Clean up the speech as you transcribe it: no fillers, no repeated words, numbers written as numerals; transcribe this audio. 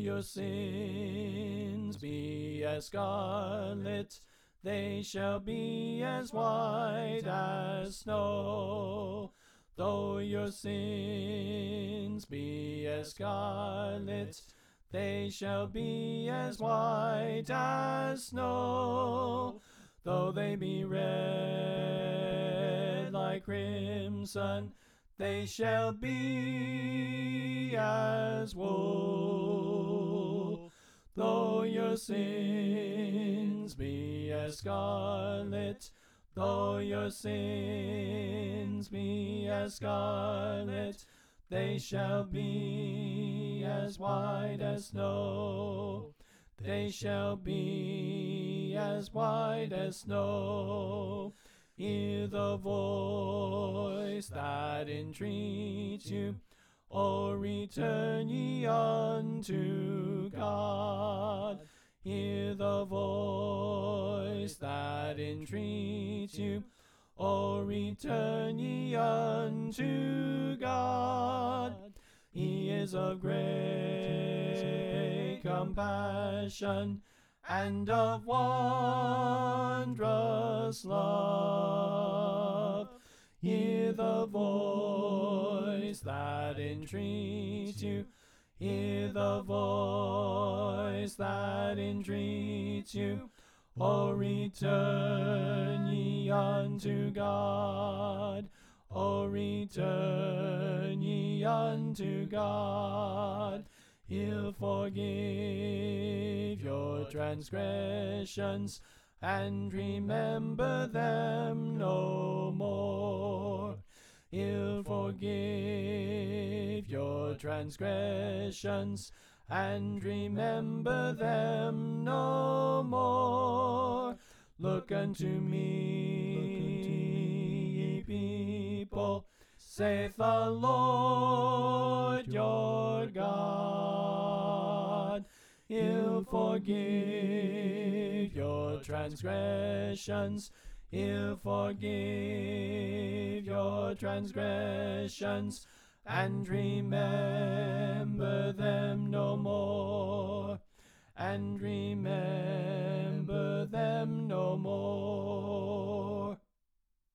your sins be as scarlet, they shall be as white as snow. Though your sins be as scarlet, they shall be as white as snow. Though they be red like crimson, they shall be as wool. Though your sins be as scarlet, though your sins be as scarlet, they shall be as white as snow. They shall be as white as snow. Hear the voice that entreats you, O return ye unto God. Hear the voice that entreats you, O return ye unto God. He is of great compassion and of wondrous love. Hear the voice that entreats you. Hear the voice that entreats you. O return ye unto God. O return ye unto God. He'll forgive your transgressions and remember them no more. He'll forgive your transgressions and remember them no more. Look unto me, ye people, saith the Lord your God. He'll forgive your transgressions. He'll forgive your transgressions and remember